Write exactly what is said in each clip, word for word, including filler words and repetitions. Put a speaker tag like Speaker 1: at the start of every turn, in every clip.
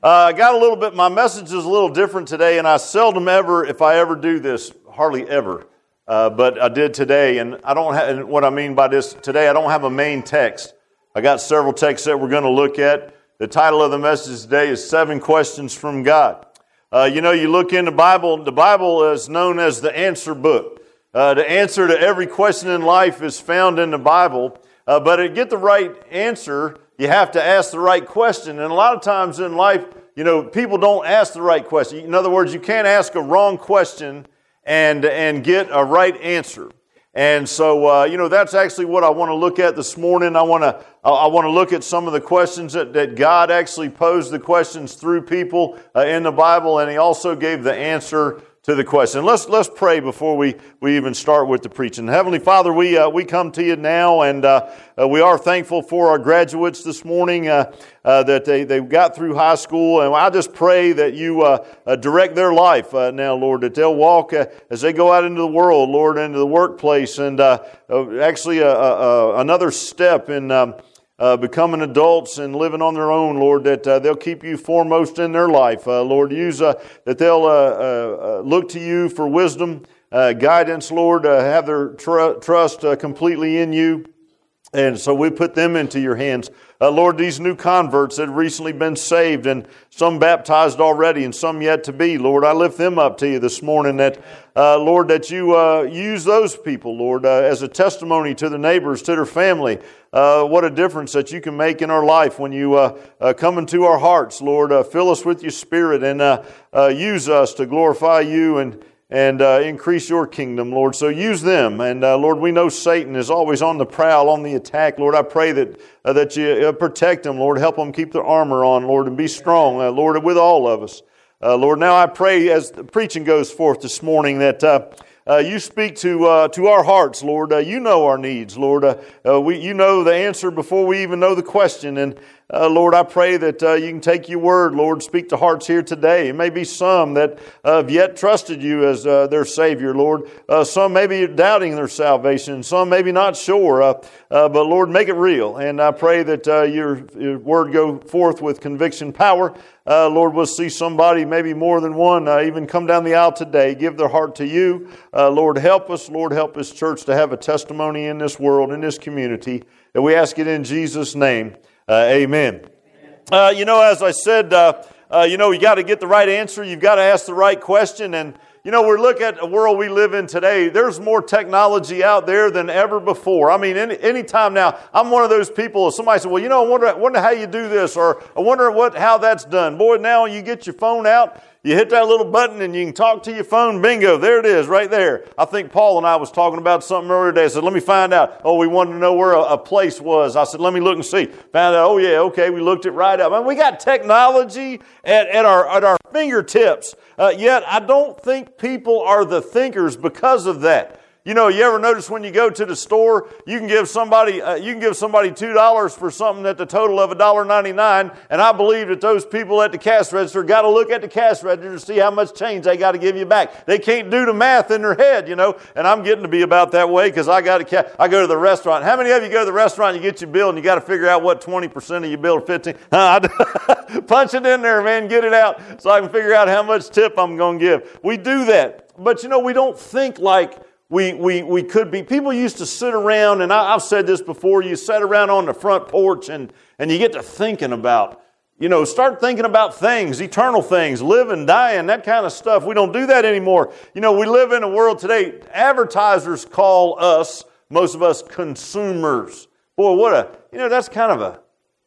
Speaker 1: I uh, got a little bit, my message is a little different today, and I seldom ever, if I ever do this, hardly ever, uh, but I did today, and I don't have, and what I mean by this today, I don't have a main text. I got several texts that we're going to look at. The title of the message today is Seven Questions from God. Uh, you know, you look in the Bible, the Bible is known as the answer book. Uh, the answer to every question in life is found in the Bible, uh, but to get the right answer, you have to ask the right question. And a lot of times in life, you know, people don't ask the right question. In other words, you can't ask a wrong question and and get a right answer. And so, uh, you know, that's actually what I want to look at this morning. I want to I want to look at some of the questions that, that God actually posed the questions through people uh, in the Bible, and He also gave the answer to the question. Let's let's pray before we, we even start with the preaching. Heavenly Father, we uh, we come to you now, and uh, uh, we are thankful for our graduates this morning uh, uh, that they, they got through high school, and I just pray that you uh, uh, direct their life uh, now, Lord, that they'll walk uh, as they go out into the world, Lord, into the workplace, and uh, uh, actually uh, uh, another step in um, Uh, becoming adults and living on their own, Lord, that uh, they'll keep you foremost in their life. Uh, Lord, use uh, that they'll uh, uh, look to you for wisdom, uh, guidance, Lord, uh, have their tr- trust uh, completely in you. And so we put them into your hands. Uh, Lord, these new converts that have recently been saved, and some baptized already and some yet to be, Lord, I lift them up to you this morning, that, uh, Lord, that you uh, use those people, Lord, uh, as a testimony to their neighbors, to their family. Uh, what a difference that you can make in our life when you uh, uh, come into our hearts, Lord. Uh, fill us with your Spirit and uh, uh, use us to glorify you and and uh, increase your kingdom, Lord. So use them. And uh, Lord, we know Satan is always on the prowl, on the attack. Lord, I pray that uh, that you uh, protect them, Lord. Help them keep their armor on, Lord, and be strong, uh, Lord, with all of us. Uh, Lord, now I pray as the preaching goes forth this morning that uh, uh, you speak to uh, to our hearts, Lord. Uh, you know our needs, Lord. Uh, uh, we you know the answer before we even know the question. And Uh, Lord, I pray that uh, you can take your word, Lord, speak to hearts here today. It may be some that uh, have yet trusted you as uh, their Savior, Lord. Uh, some may be doubting their salvation. Some maybe not sure. Uh, uh, but, Lord, make it real. And I pray that uh, your, your word go forth with conviction power. Uh, Lord, we'll see somebody, maybe more than one, uh, even come down the aisle today, give their heart to you. Uh, Lord, help us. Lord, help this church to have a testimony in this world, in this community. And we ask it in Jesus' name. Uh, amen. Uh, you know, as I said, uh, uh, you know, you got to get the right answer. You've got to ask the right question. And, you know, we're looking at a world we live in today. There's more technology out there than ever before. I mean, any, any time now, I'm one of those people, somebody said, well, you know, I wonder, I wonder how you do this, or I wonder what how that's done. Boy, now you get your phone out, you hit that little button and you can talk to your phone. Bingo, there it is right there. I think Paul and I was talking about something earlier today. I said, let me find out. Oh, we wanted to know where a, a place was. I said, let me look and see. Found out, oh yeah, okay, we looked it right up. I mean, we got technology at, at, our, at our fingertips. Uh, yet I don't think people are the thinkers because of that. You know, you ever notice when you go to the store, you can give somebody uh, you can give somebody two dollars for something at the total of one dollar ninety-nine, and I believe that those people at the cash register got to look at the cash register to see how much change they got to give you back. They can't do the math in their head, you know, and I'm getting to be about that way because I got to I go to the restaurant. How many of you go to the restaurant, you get your bill, and you got to figure out what twenty percent of your bill or fifteen? Uh, punch it in there, man, get it out so I can figure out how much tip I'm going to give. We do that, but, you know, we don't think like We, we, we could be. People used to sit around, and I, I've said this before, you sit around on the front porch and, and you get to thinking about, you know, start thinking about things, eternal things, living, dying, that kind of stuff. We don't do that anymore. You know, we live in a world today, advertisers call us, most of us, consumers. Boy, what a, you know, that's kind of a,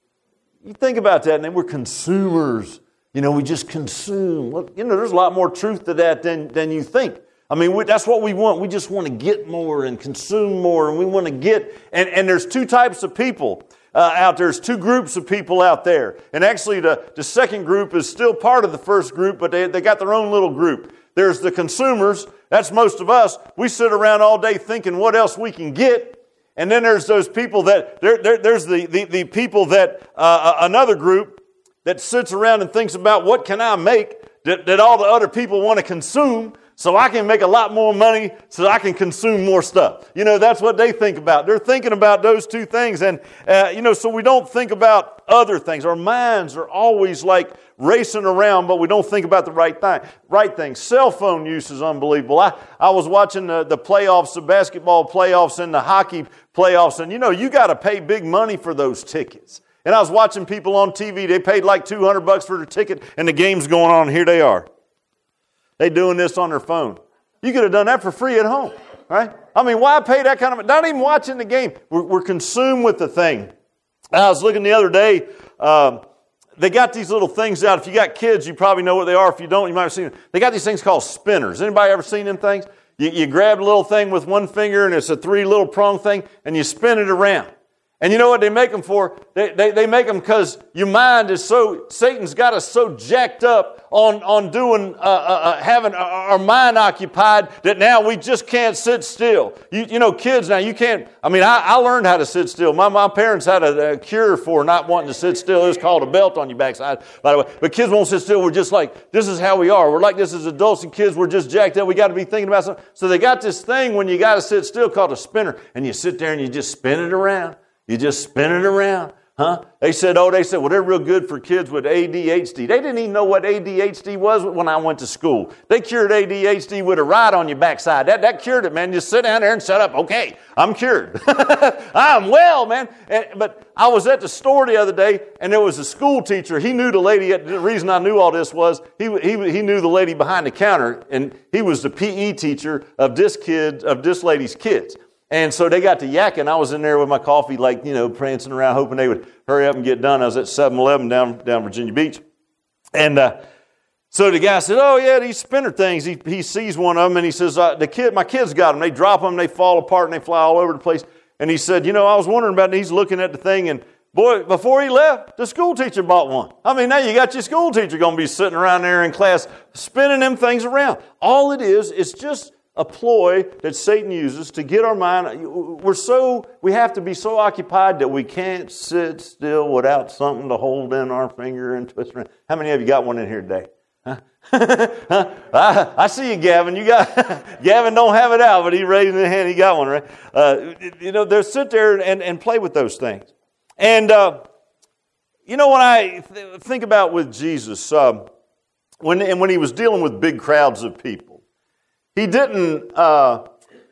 Speaker 1: you think about that, and then we're consumers. You know, we just consume. Well, you know, there's a lot more truth to that than, than you think. I mean, we, that's what we want. We just want to get more and consume more, and we want to get, and, and there's two types of people uh, out there. There's two groups of people out there. And actually, the, the second group is still part of the first group, but they, they got their own little group. There's the consumers. That's most of us. We sit around all day thinking what else we can get. And then there's those people that, there, there, there's the, the, the people that, uh, another group that sits around and thinks about what can I make that, that all the other people want to consume. so I can make a lot more money so I can consume more stuff. You know, that's what they think about. They're thinking about those two things. And, uh, you know, so we don't think about other things. Our minds are always like racing around, but we don't think about the right thing. Right thing. Cell phone use is unbelievable. I, I was watching the, the playoffs, the basketball playoffs and the hockey playoffs, and, you know, you got to pay big money for those tickets. And I was watching people on T V. They paid like two hundred bucks for their ticket, and the game's going on, and here they are. They doing this on their phone. You could have done that for free at home, right? I mean, why pay that kind of... Not even watching the game. We're, we're consumed with the thing. I was looking the other day. Um, they got these little things out. If you got kids, you probably know what they are. If you don't, you might have seen them. They got these things called spinners. Anybody ever seen them things? You, you grab a little thing with one finger, and it's a three little prong thing, and you spin it around. And you know what they make them for? They, they, they make them because your mind is so, Satan's got us so jacked up on, on doing, uh, uh, uh, having our mind occupied that now we just can't sit still. You, you know, kids now, you can't, I mean, I, I learned how to sit still. My, my parents had a, a cure for not wanting to sit still. It was called a belt on your backside, by the way. But kids won't sit still. We're just like, this is how we are. We're like this as adults, and kids, we're just jacked up. We got to be thinking about something. So they got this thing when you got to sit still called a spinner, and you sit there and you just spin it around. You just spin it around, huh? They said, oh, they said, well, they're real good for kids with A D H D. They didn't even know what A D H D was when I went to school. They cured A D H D with a ride on your backside. That, that cured it, man. Just sit down there and shut up. Okay, I'm cured. I'm well, man. And, but I was at the store the other day, and there was a school teacher. He knew the lady. The reason I knew all this was he, he, he knew the lady behind the counter, and he was the P E teacher of this kid, of this lady's kids. And so they got to yakking. I was in there with my coffee, like, you know, prancing around, hoping they would hurry up and get done. I was at seven eleven down, down Virginia Beach. And uh, so the guy said, oh, yeah, these spinner things. He, he sees one of them, and he says, uh, the kid, my kids got them. They drop them, they fall apart, and they fly all over the place. And he said, you know, I was wondering about it. He's looking at the thing, and boy, before he left, the school teacher bought one. I mean, now you got your school teacher going to be sitting around there in class spinning them things around. All it is is just a ploy that Satan uses to get our mind. We're so, we have to be so occupied that we can't sit still without something to hold in our finger and twist around. How many of you got one in here today? Huh? huh? I, I see you, Gavin. You got Gavin don't have it out, but he raised his hand. He got one, right? Uh, you know, they'll sit there and, and play with those things. And uh, you know, when I th- think about with Jesus, uh, when and when he was dealing with big crowds of people. He didn't, uh,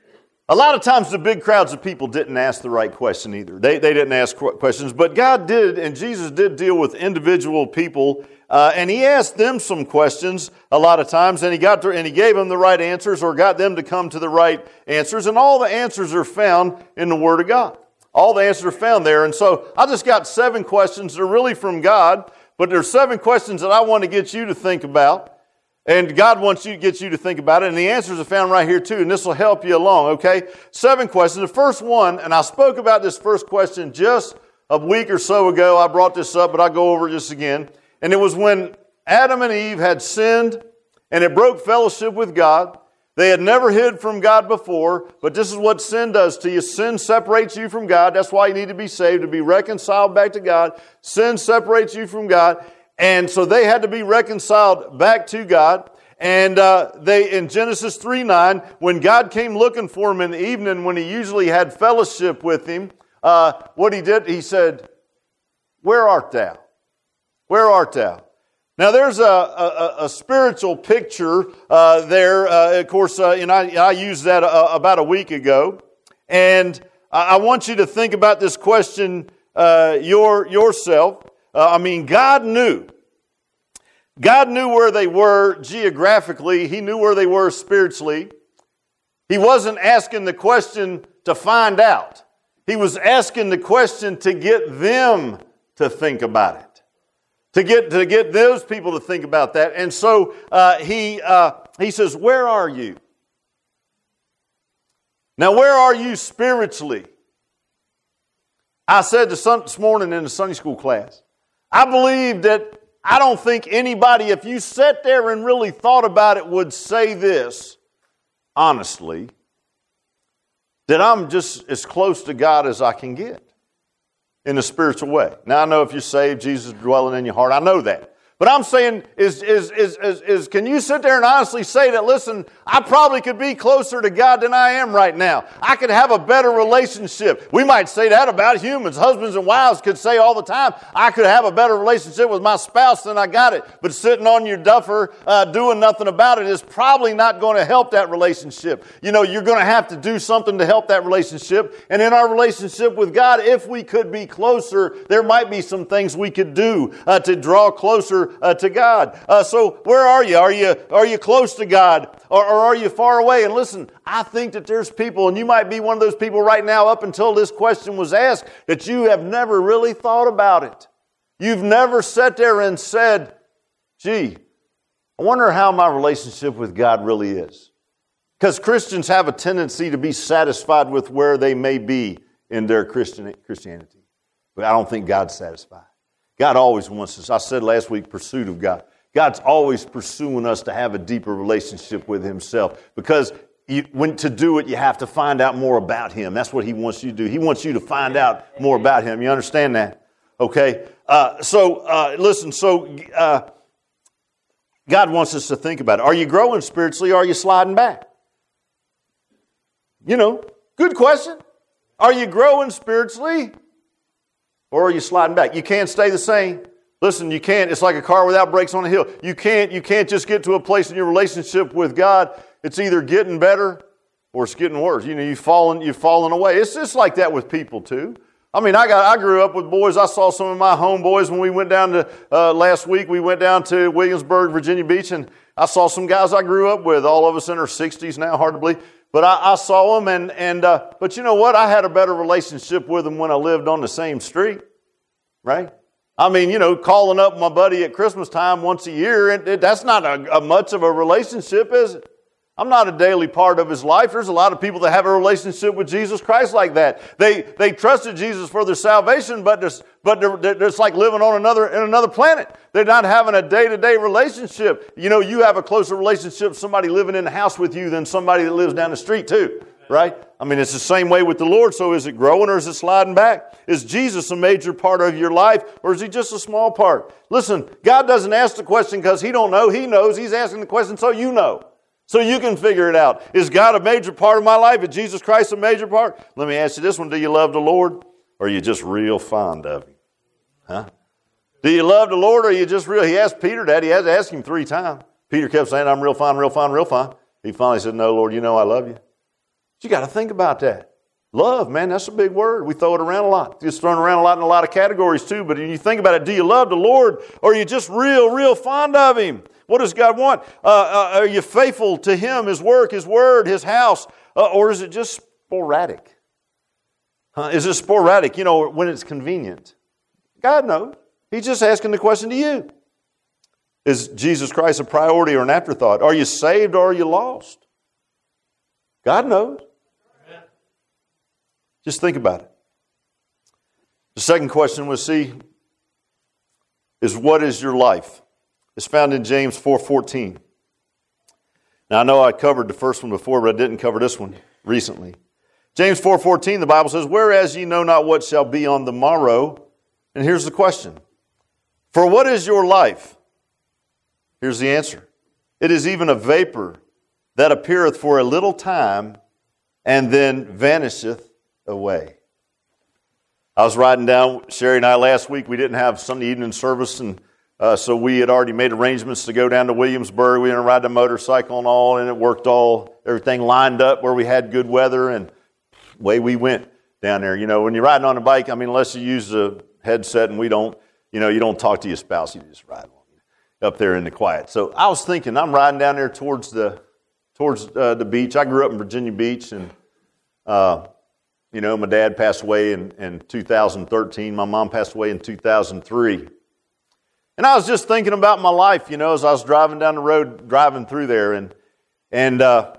Speaker 1: a lot of times the big crowds of people didn't ask the right question either. They, they didn't ask questions, but God did, and Jesus did deal with individual people, uh, and he asked them some questions a lot of times, and he got to, and he gave them the right answers or got them to come to the right answers, and all the answers are found in the Word of God. All the answers are found there, and so I just got seven questions. They're really from God, but there's seven questions that I want to get you to think about. And God wants you to get you to think about it. And the answers are found right here too. And this will help you along, okay? Seven questions. The first one, and I spoke about this first question just a week or so ago. I brought this up, but I'll go over this again. And it was when Adam and Eve had sinned and it broke fellowship with God. They had never hid from God before, but this is what sin does to you. Sin separates you from God. That's why you need to be saved, to be reconciled back to God. Sin separates you from God. And so they had to be reconciled back to God. And uh, they, in Genesis three nine, when God came looking for him in the evening, when he usually had fellowship with him, uh, what he did, he said, where art thou? Where art thou? Now there's a, a, a spiritual picture uh, there. Uh, of course, uh, and I, I used that uh, about a week ago. And I want you to think about this question uh, your, yourself. Uh, I mean, God knew. God knew where they were geographically. He knew where they were spiritually. He wasn't asking the question to find out. He was asking the question to get them to think about it. To get, to get those people to think about that. And so uh, he, uh, he says, where are you? Now, where are you spiritually? I said this morning in the Sunday school class, I believe that I don't think anybody, if you sat there and really thought about it, would say this, honestly, that I'm just as close to God as I can get in a spiritual way. Now, I know if you're saved, Jesus is dwelling in your heart. I know that. But I'm saying is, is, is, is, is, can you sit there and honestly say that, listen, I probably could be closer to God than I am right now. I could have a better relationship. We might say that about humans. Husbands and wives could say all the time, I could have a better relationship with my spouse than I got it. But sitting on your duffer, uh, doing nothing about it is probably not going to help that relationship. You know, you're going to have to do something to help that relationship. And in our relationship with God, if we could be closer, there might be some things we could do uh, to draw closer Uh, to God. Uh, so where are you? Are you are you close to God, or, or are you far away? And listen, I think that there's people, and you might be one of those people right now up until this question was asked, that you have never really thought about it. You've never sat there and said, gee, I wonder how my relationship with God really is. Because Christians have a tendency to be satisfied with where they may be in their Christian Christianity. But I don't think God's satisfied. God always wants us. I said last week, pursuit of God. God's always pursuing us to have a deeper relationship with Himself. Because you, when to do it, you have to find out more about Him. That's what He wants you to do. He wants you to find out more about Him. You understand that? Okay? Uh, so, uh, listen, so uh, God wants us to think about it. Are you growing spiritually, or are you sliding back? You know, good question. Are you growing spiritually, or are you sliding back? You can't stay the same. Listen, you can't. It's like a car without brakes on a hill. You can't, you can't just get to a place in your relationship with God. It's either getting better or it's getting worse. You know, you've fallen, you've fallen away. It's just like that with people too. I mean, I got, I grew up with boys. I saw some of my homeboys when we went down to, uh, last week, we went down to Williamsburg, Virginia Beach, and I saw some guys I grew up with, all of us in our sixties now, hard to believe. But I, I saw them, and, and uh, but you know what? I had a better relationship with them when I lived on the same street, right? I mean, you know, calling up my buddy at Christmas time once a year, it, it, that's not a, a much of a relationship, is it? I'm not a daily part of his life. There's a lot of people that have a relationship with Jesus Christ like that. They they trusted Jesus for their salvation, but there's, but they're, they're, it's like living on another in another planet. They're not having a day-to-day relationship. You know, you have a closer relationship with somebody living in the house with you than somebody that lives down the street too, right? I mean, it's the same way with the Lord. So is it growing or is it sliding back? Is Jesus a major part of your life, or is He just a small part? Listen, God doesn't ask the question because He don't know. He knows. He's asking the question so you know. So you can figure it out. Is God a major part of my life? Is Jesus Christ a major part? Let me ask you this one. Do you love the Lord, or are you just real fond of Him? Huh? Do you love the Lord, or are you just real? He asked Peter that. He had to ask him three times. Peter kept saying, I'm real fine, real fine, real fine. He finally said, no, Lord, you know I love you. But you got to think about that. Love, man, that's a big word. We throw it around a lot. It's thrown around a lot in a lot of categories too. But when you think about it, do you love the Lord, or are you just real, real fond of Him? What does God want? Uh, uh, are you faithful to Him, His work, His word, His house? Uh, or is it just sporadic? Huh? Is it sporadic, you know, when it's convenient? God knows. He's just asking the question to you. Is Jesus Christ a priority or an afterthought? Are you saved or are you lost? God knows. Amen. Just think about it. The second question we'll see is, what is your life? It's found in James four fourteen. Now, I know I covered the first one before, but I didn't cover this one recently. James four fourteen, the Bible says, whereas ye know not what shall be on the morrow. And here's the question. For what is your life? Here's the answer. It is even a vapor that appeareth for a little time and then vanisheth away. I was riding down, Sherry and I last week, we didn't have Sunday evening service, and Uh, so we had already made arrangements to go down to Williamsburg. We were going to ride the motorcycle and all, and it worked all, everything lined up where we had good weather, and away we went down there. You know, when you're riding on a bike, I mean, unless you use a headset, and we don't, you know, you don't talk to your spouse, you just ride up there in the quiet. So I was thinking, I'm riding down there towards the, towards uh, the beach. I grew up in Virginia Beach, and, uh, you know, my dad passed away in, in two thousand thirteen. My mom passed away in two thousand three. And I was just thinking about my life, you know, as I was driving down the road, driving through there. And and uh,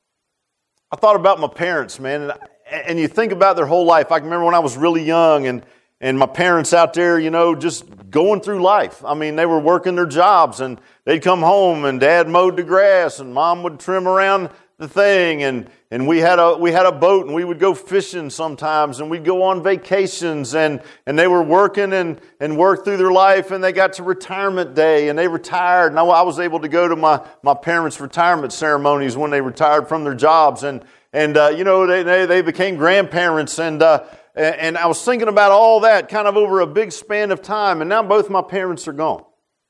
Speaker 1: I thought about my parents, man. And, and you think about their whole life. I can remember when I was really young, and, and my parents out there, you know, just going through life. I mean, they were working their jobs, and they'd come home, and Dad mowed the grass, and Mom would trim around the thing, and and we had a we had a boat, and we would go fishing sometimes, and we'd go on vacations, and and they were working and and worked through their life, and they got to retirement day, and they retired, and I, I was able to go to my my parents' retirement ceremonies when they retired from their jobs, and and uh, you know they, they they became grandparents, and uh, and I was thinking about all that kind of over a big span of time, and now both my parents are gone.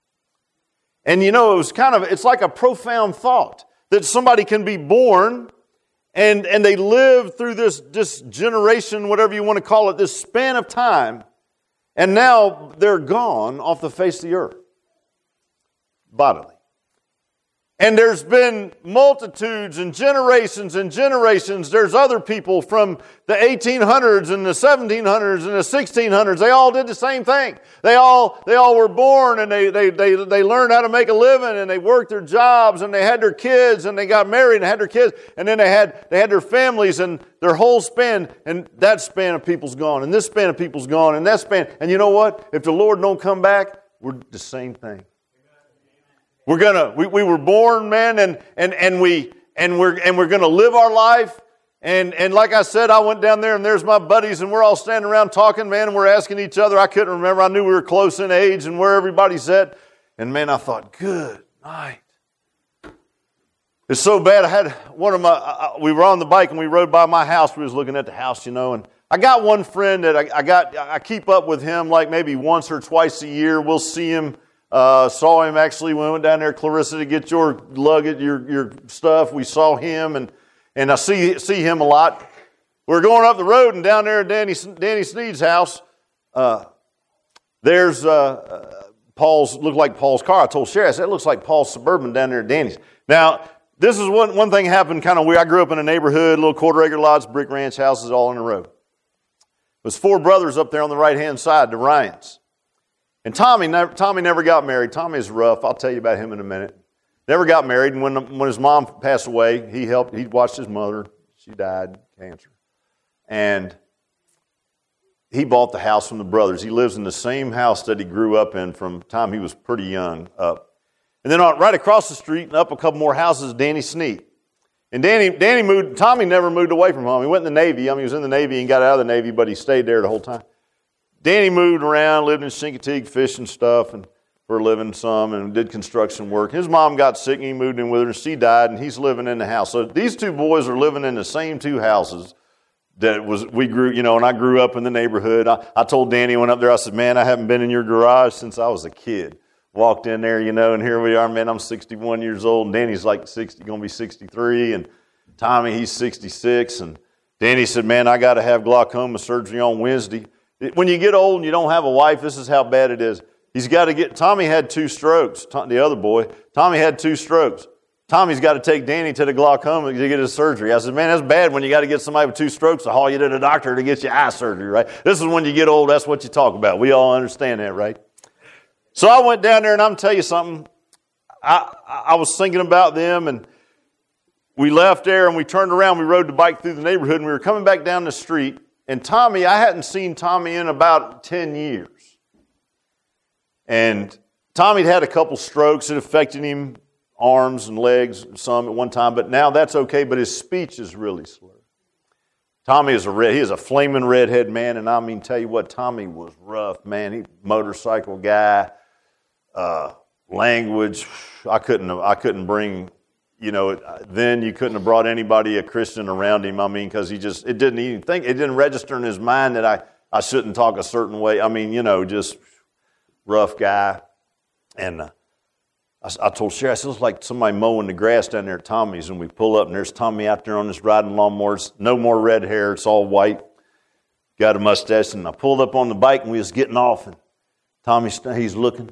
Speaker 1: And you know, it was kind of, it's like a profound thought that somebody can be born and, and they live through this, this generation, whatever you want to call it, this span of time, and now they're gone off the face of the earth, bodily. And there's been multitudes and generations and generations. There's other people from the eighteen hundreds and the seventeen hundreds and the sixteen hundreds. They all did the same thing. They all they all were born, and they they they they learned how to make a living, and they worked their jobs, and they had their kids, and they got married and had their kids, and then they had they had their families, and their whole span, and that span of people's gone, and this span of people's gone, and that span. And you know what? If the Lord don't come back, we're the same thing. We're gonna we, we were born, man, and and and we and we're and we're gonna live our life. And and like I said, I went down there, and there's my buddies, and we're all standing around talking, man, and we're asking each other. I couldn't remember. I knew we were close in age and where everybody's at. And man, I thought, good night. It's so bad. I had one of my. I, we were on the bike and we rode by my house. We was looking at the house, you know, and I got one friend that I, I got. I keep up with him like maybe once or twice a year. We'll see him. Uh, saw him actually when we went down there, Clarissa, to get your luggage, your your stuff. We saw him, and and I see see him a lot. We're going up the road, and down there at Danny Danny Sneed's house, uh, there's uh, uh, Paul's. Looked like Paul's car. I told Sherry, I said, it looks like Paul's Suburban down there at Danny's. Now, this is one one thing happened kind of weird. I grew up in a neighborhood, little quarter acre lots, brick ranch houses, all in a row. There's four brothers up there on the right hand side, the Ryans. And Tommy never, Tommy never got married. Tommy is rough. I'll tell you about him in a minute. Never got married. And when, when his mom passed away, he helped. He watched his mother. She died, cancer. And he bought the house from the brothers. He lives in the same house that he grew up in from the time he was pretty young up. And then right across the street and up a couple more houses, Danny Sneed. And Danny, Danny moved. Tommy never moved away from home. He went in the Navy. I mean, he was in the Navy and got out of the Navy, but he stayed there the whole time. Danny moved around, lived in Chincoteague, fishing stuff, and for a living some, and did construction work. His mom got sick, and he moved in with her, and she died, and he's living in the house. So these two boys are living in the same two houses that was we grew, you know, and I grew up in the neighborhood. I, I told Danny, went up there, I said, man, I haven't been in your garage since I was a kid. Walked in there, you know, and here we are, man, I'm sixty-one years old, and Danny's like sixty, going to be sixty-three, and Tommy, he's sixty-six, and Danny said, man, I got to have glaucoma surgery on Wednesday. When you get old and you don't have a wife, this is how bad it is. He's got to get, Tommy had two strokes, the other boy. Tommy had two strokes. Tommy's got to take Danny to the glaucoma to get his surgery. I said, man, that's bad when you got to get somebody with two strokes to haul you to the doctor to get your eye surgery, right? This is when you get old, that's what you talk about. We all understand that, right? So I went down there, and I'm going to tell you something. I, I was thinking about them, and we left there, and we turned around. We rode the bike through the neighborhood, and we were coming back down the street. And Tommy, I hadn't seen Tommy in about ten years. And Tommy had a couple strokes. It affected him, arms and legs, some at one time. But now that's okay, but his speech is really slurred. Tommy is a red, he is a flaming redhead man. And I mean, tell you what, Tommy was rough, man. He motorcycle guy, uh, language. I couldn't, I couldn't bring... You know, then you couldn't have brought anybody, a Christian, around him. I mean, because he just, it didn't even think, it didn't register in his mind that I, I shouldn't talk a certain way. I mean, you know, just rough guy. And uh, I, I told Sherry, I said, it's like somebody mowing the grass down there at Tommy's, and we pull up, and there's Tommy out there on this riding lawnmower. It's no more red hair. It's all white. Got a mustache. And I pulled up on the bike, and we was getting off, and Tommy, he's looking.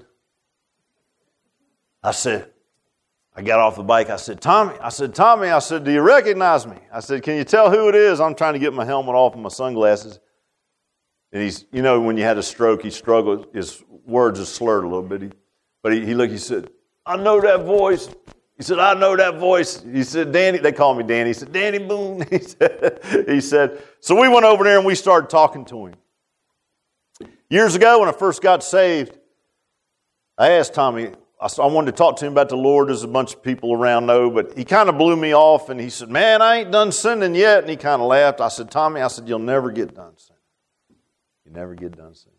Speaker 1: I said, I got off the bike. I said, Tommy, I said, Tommy, I said, do you recognize me? I said, can you tell who it is? I'm trying to get my helmet off and my sunglasses. And he's, you know, when you had a stroke, he struggled. His words are slurred a little bit. He, but he, he looked, he said, I know that voice. He said, I know that voice. He said, Danny, they call me Danny. He said, Danny Boone. He said, he said, so we went over there and we started talking to him. Years ago when I first got saved, I asked Tommy, I, I wanted to talk to him about the Lord. There's a bunch of people around know, but he kind of blew me off, and he said, man, I ain't done sinning yet. And he kind of laughed. I said, Tommy, I said, you'll never get done sinning. You never get done sinning.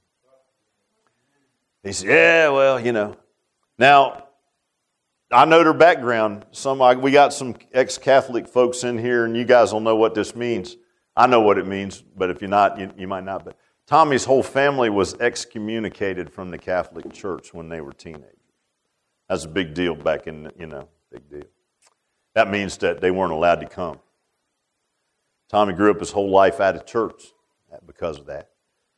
Speaker 1: He said, yeah, well, you know. Now, I know their background. Some We got some ex-Catholic folks in here, and you guys will know what this means. I know what it means, but if you're not, you, you might not. But Tommy's whole family was excommunicated from the Catholic Church when they were teenagers. That's a big deal back in, you know, big deal. That means that they weren't allowed to come. Tommy grew up his whole life out of church because of that.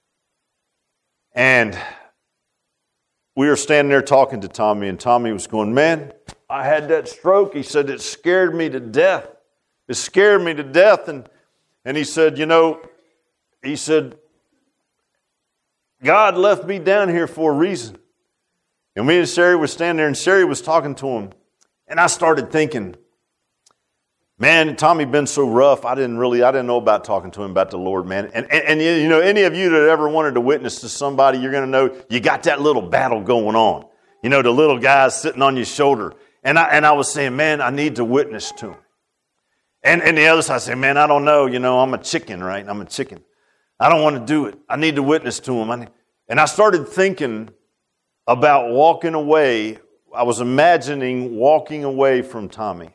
Speaker 1: And we were standing there talking to Tommy, and Tommy was going, man, I had that stroke. He said, it scared me to death. It scared me to death. And, and he said, you know, he said, God left me down here for a reason. And me and Sherry were standing there, and Sherry was talking to him. And I started thinking, man, Tommy been so rough, I didn't really, I didn't know about talking to him about the Lord, man. And, and, and you know, any of you that ever wanted to witness to somebody, you're going to know you got that little battle going on. You know, the little guy sitting on your shoulder. And I, and I was saying, man, I need to witness to him. And, and the other side said, man, I don't know. You know, I'm a chicken, right? I'm a chicken. I don't want to do it. I need to witness to him. I need, and I started thinking about walking away. I was imagining walking away from Tommy.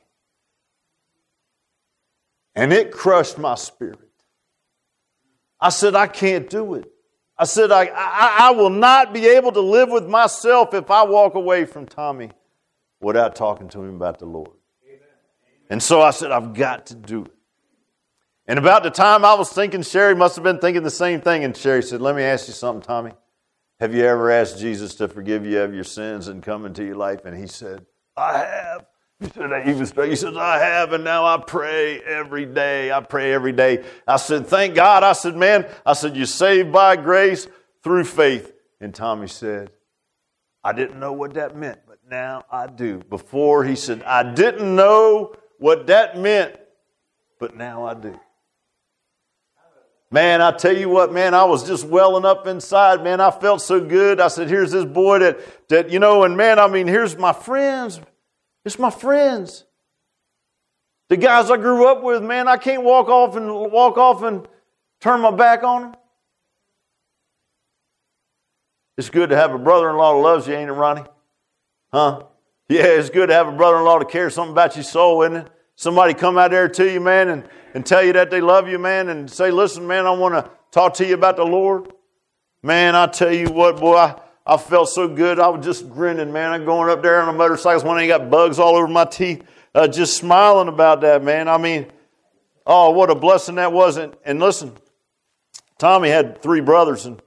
Speaker 1: And it crushed my spirit. I said, I can't do it. I said, I, I, I will not be able to live with myself if I walk away from Tommy without talking to him about the Lord. Amen. And so I said, I've got to do it. And about the time I was thinking, Sherry must have been thinking the same thing. And Sherry said, let me ask you something, Tommy. Have you ever asked Jesus to forgive you of your sins and come into your life? And he said, I have. He said, he, was, he said, I have, and now I pray every day. I pray every day. I said, thank God. I said, man, I said, you're saved by grace through faith. And Tommy said, I didn't know what that meant, but now I do. Before he said, I didn't know what that meant, but now I do. Man, I tell you what, man, I was just welling up inside, man. I felt so good. I said, here's this boy that, that you know, and man, I mean, here's my friends. It's my friends. The guys I grew up with, man, I can't walk off and walk off and turn my back on them. It's good to have a brother-in-law that loves you, ain't it, Ronnie? Huh? Yeah, it's good to have a brother-in-law that cares something about your soul, isn't it? Somebody come out there to you, man, and, and tell you that they love you, man, and say, listen, man, I want to talk to you about the Lord. Man, I tell you what, boy, I, I felt so good. I was just grinning, man. I'm going up there on a motorcycle when I got bugs all over my teeth, uh, just smiling about that, man. I mean, oh, what a blessing that was. And, and listen, Tommy had three brothers, and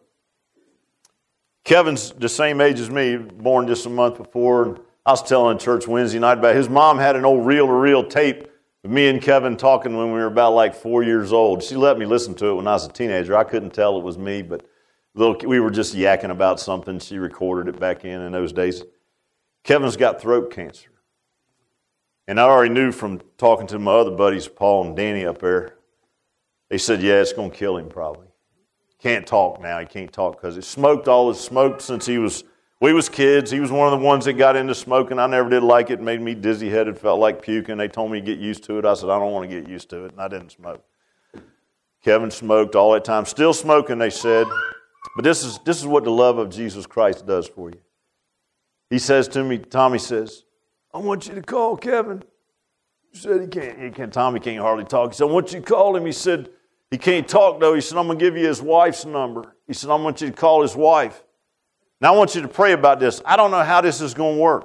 Speaker 1: Kevin's the same age as me, born just a month before. And I was telling church Wednesday night about it. His mom had an old reel-to-reel tape of me and Kevin talking when we were about like four years old. She let me listen to it when I was a teenager. I couldn't tell it was me, but little, we were just yakking about something. She recorded it back in in those days. Kevin's got throat cancer. And I already knew from talking to my other buddies, Paul and Danny up there, they said, yeah, it's going to kill him probably. Can't talk now. He can't talk because he smoked all his smoked since he was, we was kids. He was one of the ones that got into smoking. I never did like it. It made me dizzy-headed, felt like puking. They told me to get used to it. I said, I don't want to get used to it, and I didn't smoke. Kevin smoked all that time. Still smoking, they said. But this is this is what the love of Jesus Christ does for you. He says to me, Tommy says, I want you to call Kevin. He said, he can't, he can't, Tommy can't hardly talk. He said, I want you to call him. He said, he can't talk though. He said, I'm going to give you his wife's number. He said, I want you to call his wife. Now I want you to pray about this. I don't know how this is going to work.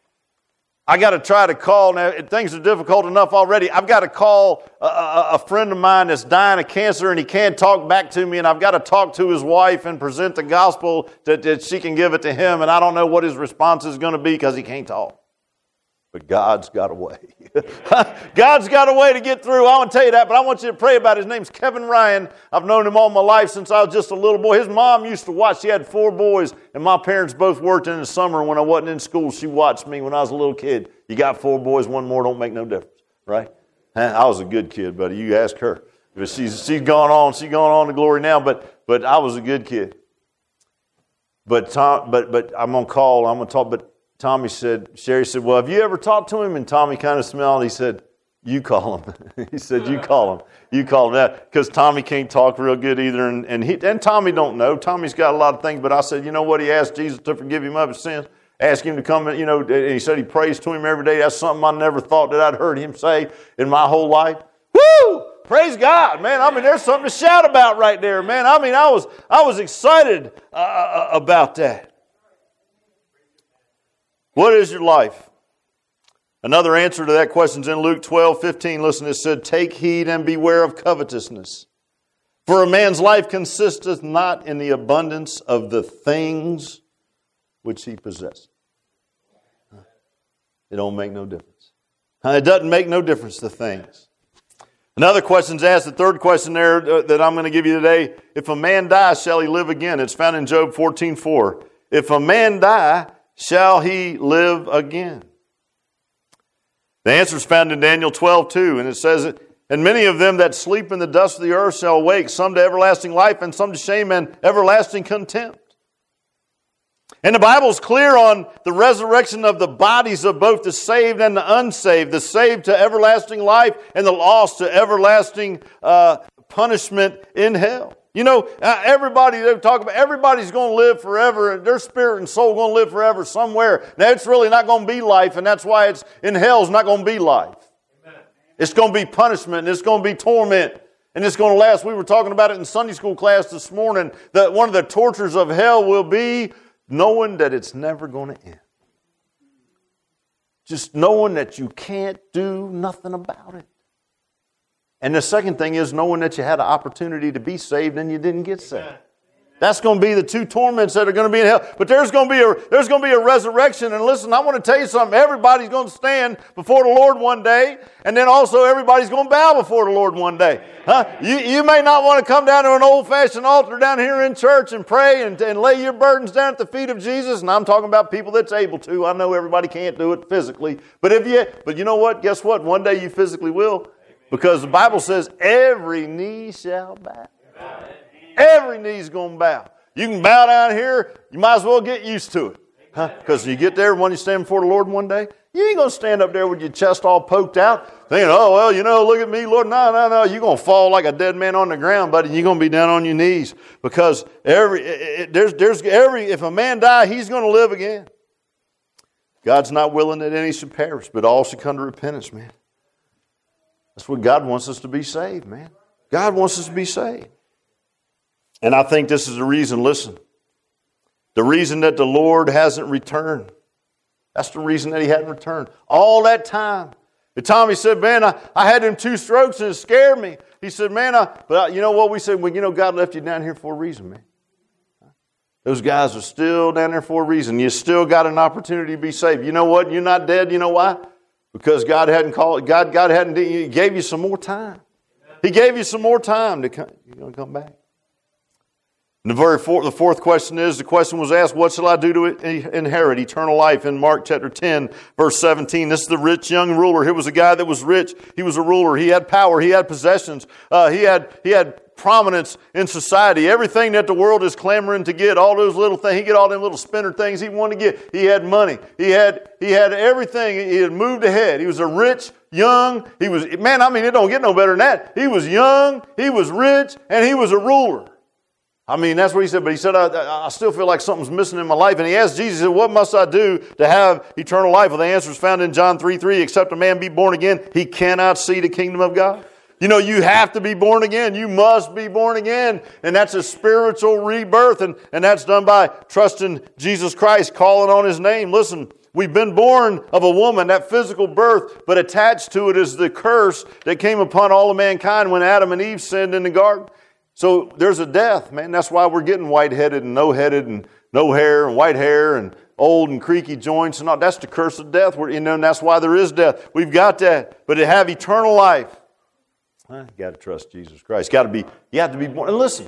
Speaker 1: I got to try to call. Now, things are difficult enough already. I've got to call a, a, a friend of mine that's dying of cancer, and he can't talk back to me, and I've got to talk to his wife and present the gospel that, that she can give it to him, and I don't know what his response is going to be because he can't talk. But God's got a way. God's got a way to get through. I want to tell you that, but I want you to pray about it. His name's Kevin Ryan. I've known him all my life since I was just a little boy. His mom used to watch. She had four boys, and my parents both worked in the summer when I wasn't in school. She watched me when I was a little kid. You got four boys, one more don't make no difference, right? I was a good kid, buddy. You ask her. But she's she's gone on. She's gone on to glory now, but but I was a good kid. But Tom, but but I'm gonna call. I'm gonna talk. But Tommy said, Sherry said, well, have you ever talked to him? And Tommy kind of smiled. He said, you call him. He said, you call him. You call him that. Because Tommy can't talk real good either. And, and, he, and Tommy don't know. Tommy's got a lot of things. But I said, you know what? He asked Jesus to forgive him of his sins. Asked him to come, you know, and he said he prays to him every day. That's something I never thought that I'd heard him say in my whole life. Woo! Praise God, man. I mean, there's something to shout about right there, man. I mean, I was, I was excited uh, about that. What is your life? Another answer to that question is in Luke twelve fifteen. Listen, it said, take heed and beware of covetousness. For a man's life consisteth not in the abundance of the things which he possesses. It don't make no difference. It doesn't make no difference, the things. Another question is asked, the third question there that I'm going to give you today. If a man die, shall he live again? It's found in Job fourteen four. If a man die, shall he live again? The answer is found in Daniel twelve two, and it says, and many of them that sleep in the dust of the earth shall awake, some to everlasting life, and some to shame and everlasting contempt. And the Bible is clear on the resurrection of the bodies of both the saved and the unsaved, the saved to everlasting life and the lost to everlasting uh, punishment in hell. You know, everybody, they talk about, everybody's going to live forever. Their spirit and soul going to live forever somewhere. Now, it's really not going to be life, and that's why it's in hell is not going to be life. Amen. It's going to be punishment, and it's going to be torment, and it's going to last. We were talking about it in Sunday school class this morning, that one of the tortures of hell will be knowing that it's never going to end. Just knowing that you can't do nothing about it. And the second thing is knowing that you had an opportunity to be saved and you didn't get saved. That's going to be the two torments that are going to be in hell. But there's going to be a, there's going to be a resurrection. And listen, I want to tell you something. Everybody's going to stand before the Lord one day. And then also everybody's going to bow before the Lord one day. Huh? You, you may not want to come down to an old-fashioned altar down here in church and pray and, and lay your burdens down at the feet of Jesus. And I'm talking about people that's able to. I know everybody can't do it physically. But if you, but you know what? Guess what? One day you physically will. Because the Bible says every knee shall bow. Every knee's going to bow. You can bow down here. You might as well get used to it. Because huh? You get there when you stand before the Lord one day, you ain't going to stand up there with your chest all poked out thinking, oh, well, you know, look at me, Lord. No, no, no. You're going to fall like a dead man on the ground, buddy. You're going to be down on your knees. Because every it, it, there's there's every if a man die, he's going to live again. God's not willing that any should perish, but all should come to repentance, man. That's what God wants us to be saved, man. God wants us to be saved. And I think this is the reason, listen, the reason that the Lord hasn't returned. That's the reason that he hadn't returned. All that time. And Tommy said, man, I, I had them two strokes and it scared me. He said, man, I, but you know what? We said, well, you know, God left you down here for a reason, man. Those guys are still down there for a reason. You still got an opportunity to be saved. You know what? You're not dead. You know why? Because God hadn't called, God, God hadn't, He gave you some more time. He gave you some more time to come, you're going to come back. And the very fourth, the fourth question is, the question was asked, what shall I do to inherit eternal life? In Mark chapter ten, verse seventeen, this is the rich young ruler. Here was a guy that was rich. He was a ruler. He had power. He had possessions. Uh, he had, he had prominence in society. Everything that the world is clamoring to get, all those little things, he get all them little spinner things he wanted to get. He had money. He had, he had everything. He had moved ahead. He was a rich, young, he was, man, I mean, it don't get no better than that. He was young, he was rich, and he was a ruler. I mean, that's what he said, but he said, I, I still feel like something's missing in my life. And he asked Jesus, he said, what must I do to have eternal life? Well, the answer is found in John three three, except a man be born again, he cannot see the kingdom of God. You know, you have to be born again. You must be born again. And that's a spiritual rebirth. And, and that's done by trusting Jesus Christ, calling on His name. Listen, we've been born of a woman, that physical birth, but attached to it is the curse that came upon all of mankind when Adam and Eve sinned in the garden. So there's a death, man. That's why we're getting white-headed and no-headed and no hair and white hair and old and creaky joints and all. That's the curse of death. We're, you know, and that's why there is death. We've got that. But to have eternal life, huh, you got to trust Jesus Christ. Got to be. You have to be born. And listen,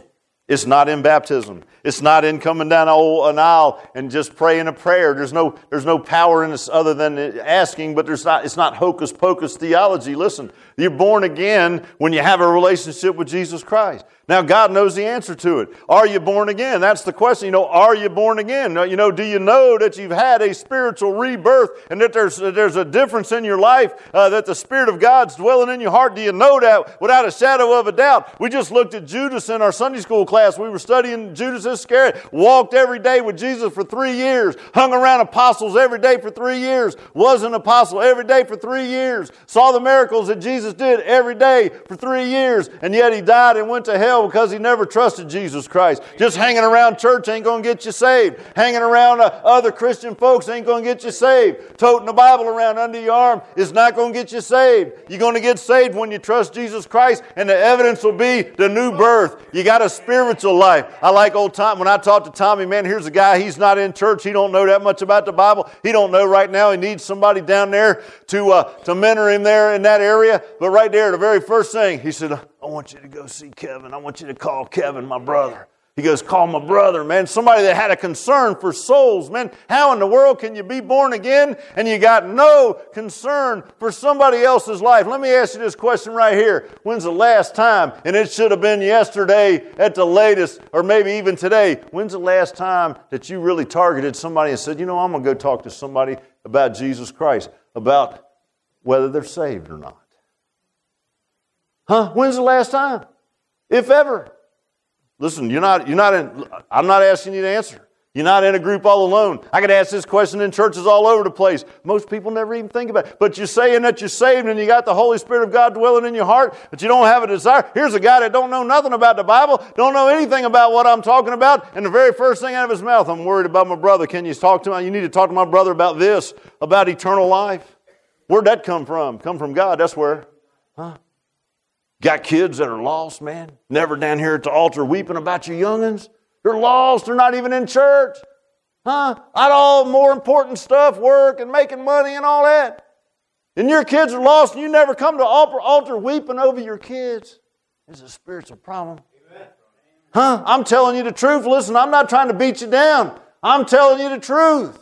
Speaker 1: It's not in baptism. It's not in coming down an aisle and just praying a prayer. There's no, there's no power in this other than asking, but there's not, it's not hocus pocus theology. Listen, you're born again when you have a relationship with Jesus Christ. Now, God knows the answer to it. Are you born again? That's the question. You know, are you born again? You know, do you know that you've had a spiritual rebirth and that there's, there's a difference in your life, uh, that the Spirit of God's dwelling in your heart? Do you know that without a shadow of a doubt? We just looked at Judas in our Sunday school class. We were studying Judas Iscariot. Walked every day with Jesus for three years. Hung around apostles every day for three years. Was an apostle every day for three years. Saw the miracles that Jesus did every day for three years. And yet he died and went to hell because he never trusted Jesus Christ. Just hanging around church ain't going to get you saved. Hanging around uh, other Christian folks ain't going to get you saved. Toting the Bible around under your arm is not going to get you saved. You're going to get saved when you trust Jesus Christ, and the evidence will be the new birth. You got a spiritual life. I like old Tom. When I talk to Tommy, man, here's a guy, he's not in church. He don't know that much about the Bible. He don't know right now. He needs somebody down there to, uh, to mentor him there in that area. But right there, the very first thing, he said, I want you to go see Kevin. I want you to call Kevin, my brother. He goes, call my brother, man. Somebody that had a concern for souls, man. How in the world can you be born again and you got no concern for somebody else's life? Let me ask you this question right here. When's the last time, and it should have been yesterday at the latest, or maybe even today, when's the last time that you really targeted somebody and said, you know, I'm going to go talk to somebody about Jesus Christ, about whether they're saved or not? Huh? When's the last time? If ever. Listen, you're not, you're not in, I'm not asking you to answer. You're not in a group all alone. I could ask this question in churches all over the place. Most people never even think about it. But you're saying that you're saved and you got the Holy Spirit of God dwelling in your heart, but you don't have a desire. Here's a guy that don't know nothing about the Bible, don't know anything about what I'm talking about, and the very first thing out of his mouth, I'm worried about my brother. Can you talk to him? You need to talk to my brother about this, about eternal life. Where'd that come from? Come from God, that's where. Huh? Got kids that are lost, man. Never down here at the altar weeping about your young'uns. They're lost. They're not even in church. Huh? I'd all more important stuff, work and making money and all that. And your kids are lost and you never come to altar, altar weeping over your kids. It's a spiritual problem. Huh? I'm telling you the truth. Listen, I'm not trying to beat you down. I'm telling you the truth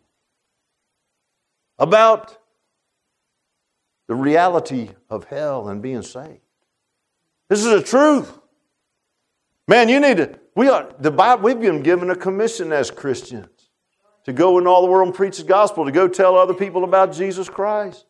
Speaker 1: about the reality of hell and being saved. This is the truth. Man, you need to, we are, the Bible, we've been given a commission as Christians to go into all the world and preach the gospel, to go tell other people about Jesus Christ.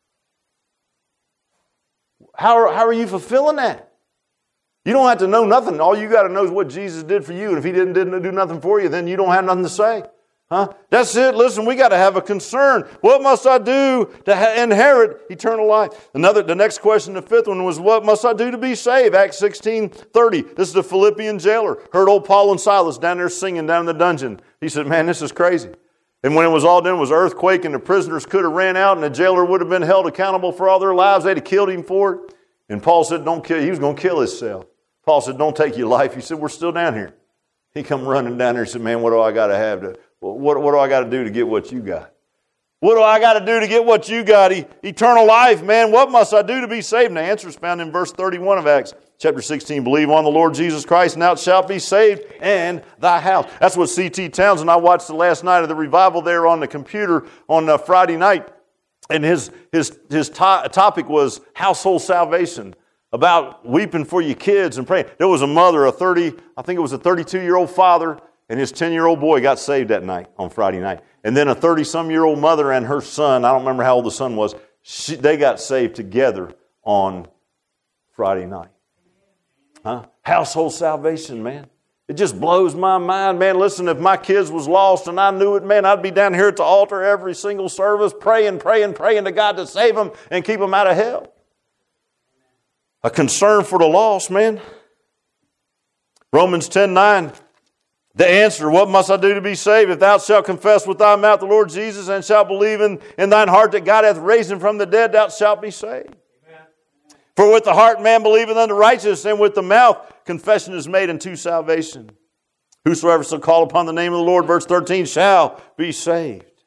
Speaker 1: How are, how are you fulfilling that? You don't have to know nothing. All you got to know is what Jesus did for you. And if He didn't, didn't do nothing for you, then you don't have nothing to say. Huh? That's it. Listen, we got to have a concern. What must I do to ha- inherit eternal life? Another, the next question, the fifth one was, what must I do to be saved? Acts sixteen thirty. This is the Philippian jailer. Heard old Paul and Silas down there singing down in the dungeon. He said, man, this is crazy. And when it was all done, it was earthquake, and the prisoners could have ran out, and the jailer would have been held accountable for all their lives. They'd have killed him for it. And Paul said, don't kill. He was going to kill himself. Paul said, don't take your life. He said, we're still down here. He come running down there and said, man, what do I got to have to... What, what do I got to do to get what you got? What do I got to do to get what you got? E- eternal life, man. What must I do to be saved? And the answer is found in verse thirty-one of Acts chapter sixteen. Believe on the Lord Jesus Christ, and thou shalt be saved, and thy house. That's what C T Townsend, I watched the last night of the revival there on the computer on uh, Friday night. And his, his, his to- topic was household salvation. About weeping for your kids and praying. There was a mother, a thirty, I think it was a thirty-two-year-old father, and his ten-year-old boy got saved that night, on Friday night. And then a thirty-some-year-old mother and her son, I don't remember how old the son was, she, they got saved together on Friday night. Huh? Household salvation, man. It just blows my mind, man. Listen, if my kids was lost and I knew it, man, I'd be down here at the altar every single service praying, praying, praying to God to save them and keep them out of hell. A concern for the lost, man. Romans ten nine. The answer, what must I do to be saved? If thou shalt confess with thy mouth the Lord Jesus, and shalt believe in, in thine heart that God hath raised him from the dead, thou shalt be saved. Amen. For with the heart man believeth unto righteousness, and with the mouth confession is made unto salvation. Whosoever shall call upon the name of the Lord, verse thirteen, shall be saved.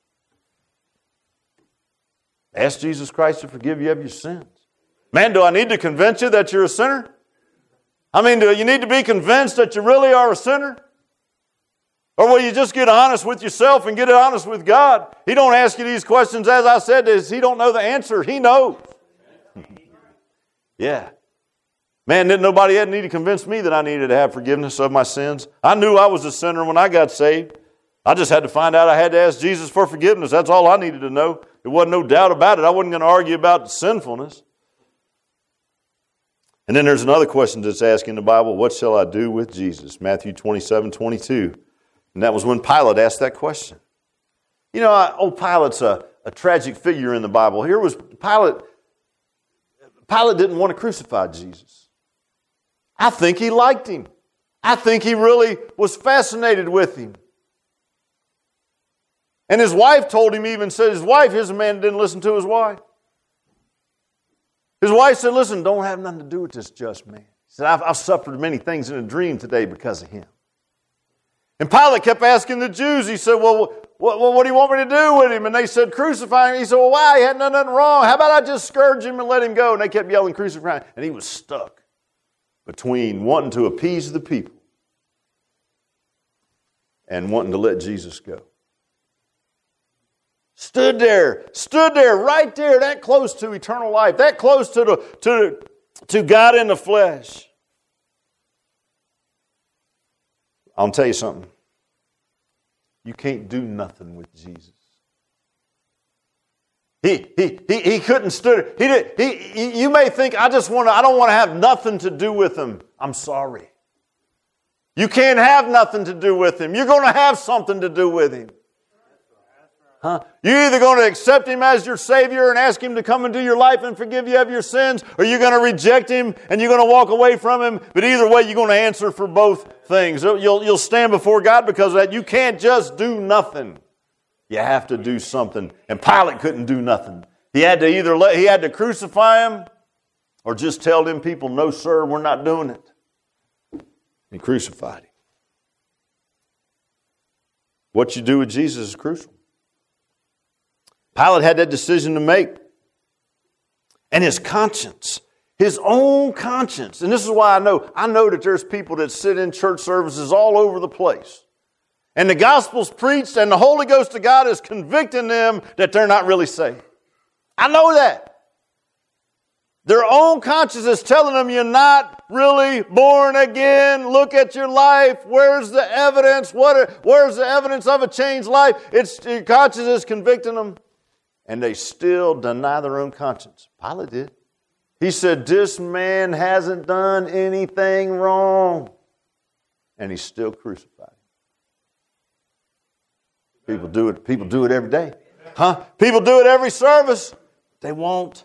Speaker 1: Ask Jesus Christ to forgive you of your sins. Man, do I need to convince you that you're a sinner? I mean, do you need to be convinced that you really are a sinner? Or will you just get honest with yourself and get honest with God? He don't ask you these questions, as I said, is He don't know the answer. He knows. Yeah. Man, didn't nobody need to convince me that I needed to have forgiveness of my sins. I knew I was a sinner when I got saved. I just had to find out I had to ask Jesus for forgiveness. That's all I needed to know. There wasn't no doubt about it. I wasn't going to argue about sinfulness. And then there's another question that's asked in the Bible, what shall I do with Jesus? Matthew twenty-seven, twenty-two. And that was when Pilate asked that question. You know, I, old Pilate's a, a tragic figure in the Bible. Here was Pilate. Pilate didn't want to crucify Jesus. I think he liked him. I think he really was fascinated with him. And his wife told him, even said his wife, here's a man that didn't listen to his wife. His wife said, listen, don't have nothing to do with this just man. He said, I've, I've suffered many things in a dream today because of him. And Pilate kept asking the Jews, he said, well, what, what, what do you want me to do with him? And they said, crucify him. He said, well, why? He hadn't done nothing wrong. How about I just scourge him and let him go? And they kept yelling, crucify him. And he was stuck between wanting to appease the people and wanting to let Jesus go. Stood there, stood there, right there, that close to eternal life, that close to the to, to God in the flesh. I'll tell you something. You can't do nothing with Jesus. He he he, he couldn't stood. He did. He, you may think I just want to. I don't want to have nothing to do with him. I'm sorry. You can't have nothing to do with him. You're going to have something to do with him. Huh? You're either going to accept him as your Savior and ask him to come into your life and forgive you of your sins, or you're going to reject him and you're going to walk away from him. But either way, you're going to answer for both things. You'll, you'll stand before God because of that. You can't just do nothing. You have to do something. And Pilate couldn't do nothing. He had to either let, he had to crucify him or just tell them people, no, sir, we're not doing it. He crucified him. What you do with Jesus is crucial. Pilate had that decision to make. And his conscience, his own conscience. And this is why I know, I know that there's people that sit in church services all over the place. And the gospel's preached and the Holy Ghost of God is convicting them that they're not really saved. I know that. Their own conscience is telling them you're not really born again. Look at your life. Where's the evidence? What are, where's the evidence of a changed life? It's, your conscience is convicting them. And they still deny their own conscience. Pilate did. He said, this man hasn't done anything wrong. And he's still crucified. People do it, people do it every day. Huh? People do it every service. They won't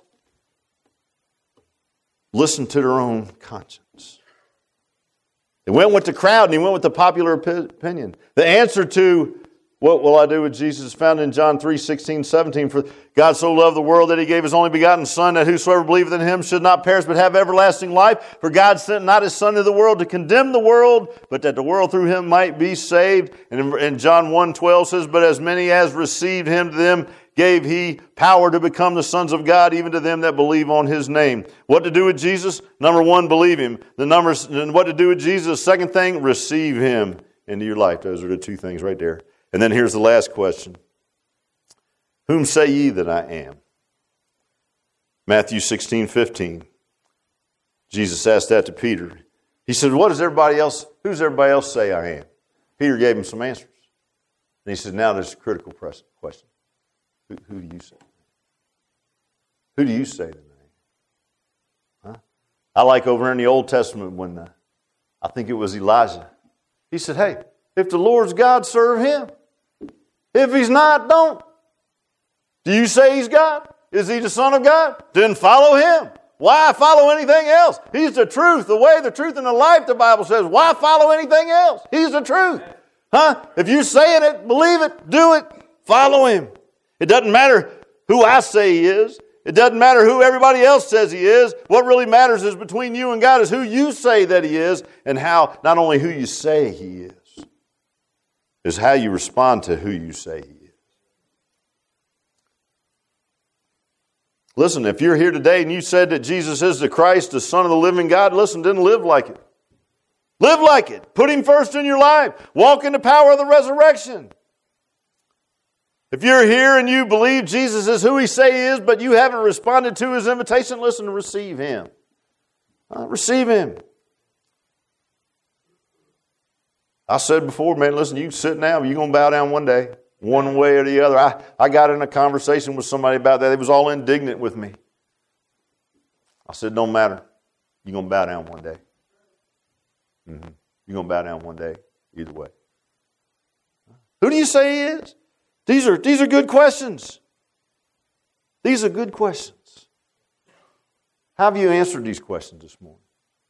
Speaker 1: listen to their own conscience. He went with the crowd and he went with the popular opinion. The answer to what will I do with Jesus is found in John three, sixteen, seventeen. For God so loved the world that he gave his only begotten Son, that whosoever believeth in him should not perish but have everlasting life. For God sent not his Son into the world to condemn the world, but that the world through him might be saved. And in John one, twelve says, but as many as received him, to them gave he power to become the sons of God, even to them that believe on his name. What to do with Jesus? Number one, believe him. The numbers, what to do with Jesus? Second thing, receive him into your life. Those are the two things right there. And then here's the last question. Whom say ye that I am? Matthew sixteen, fifteen. Jesus asked that to Peter. He said, what does everybody else, who does everybody else say I am? Peter gave him some answers. And he said, now there's a critical question. Who, who do you say? Who do you say that I am? Huh? I like over in the Old Testament when uh, I think it was Elijah. He said, hey, if the Lord's God, serve him. If he's not, don't. Do you say he's God? Is he the Son of God? Then follow him. Why follow anything else? He's the truth, the way, the truth, and the life, the Bible says. Why follow anything else? He's the truth. Huh? If you're saying it, believe it, do it, follow him. It doesn't matter who I say he is. It doesn't matter who everybody else says he is. What really matters is between you and God is who you say that he is and how, not only who you say he is, is how you respond to who you say he is. Listen, if you're here today and you said that Jesus is the Christ, the Son of the living God, listen, didn't live like it. Live like it. Put Him first in your life. Walk in the power of the resurrection. If you're here and you believe Jesus is who He say He is, but you haven't responded to His invitation, listen, receive Him. Uh, receive Him. I said before, man, listen, you sit down, you're going to bow down one day, one way or the other. I, I got in a conversation with somebody about that. They was all indignant with me. I said, don't matter. You're going to bow down one day. Mm-hmm. You're going to bow down one day, either way. Who do you say He is? These are, these are good questions. These are good questions. How have you answered these questions this morning?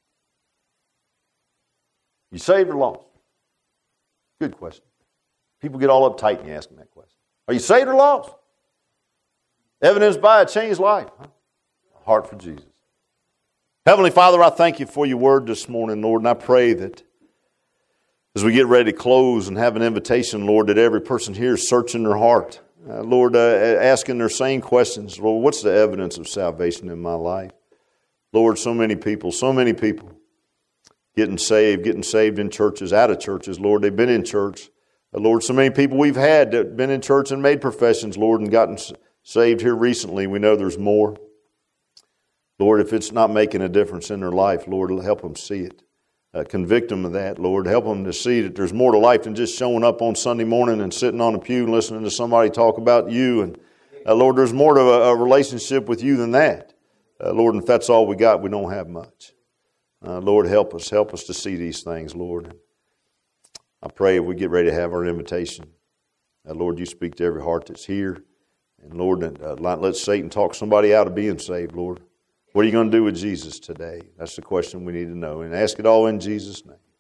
Speaker 1: You saved or lost? Good question. People get all uptight when you ask them that question. Are you saved or lost? Evidenced by a changed life. Huh? A heart for Jesus. Heavenly Father, I thank You for Your word this morning, Lord, and I pray that as we get ready to close and have an invitation, Lord, that every person here is searching their heart. Uh, Lord, uh, asking their same questions. Lord, what's the evidence of salvation in my life? Lord, so many people, so many people getting saved, getting saved in churches, out of churches. Lord, they've been in church. Uh, Lord, so many people we've had that have been in church and made professions, Lord, and gotten saved here recently. We know there's more. Lord, if it's not making a difference in their life, Lord, help them see it. Uh, convict them of that, Lord. Help them to see that there's more to life than just showing up on Sunday morning and sitting on a pew and listening to somebody talk about You. And uh, Lord, there's more to a, a relationship with You than that. Uh, Lord, and if that's all we got, we don't have much. Uh, Lord, help us. Help us to see these things, Lord. I pray if we get ready to have our invitation, uh, Lord, You speak to every heart that's here. And Lord, uh, let Satan talk somebody out of being saved, Lord. What are you going to do with Jesus today? That's the question we need to know. And ask it all in Jesus' name.